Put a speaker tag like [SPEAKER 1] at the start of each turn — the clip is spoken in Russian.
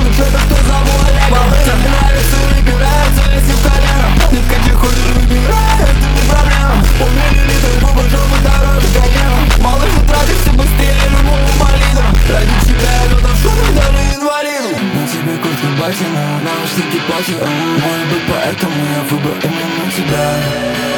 [SPEAKER 1] будут что-то, кто зову Олегом. Тебе нравится и упирается, если в колено. Ни в каких хочешь выбирай, это не проблема. Умели литр губы, чтобы дороже Каена. Малыш, ты тратишься быстрее любого болида. Ради тебя я готов шуток даже инвалиду. На тебе куртка ботина, наушники платья. Может быть поэтому я выбрал именно тебя.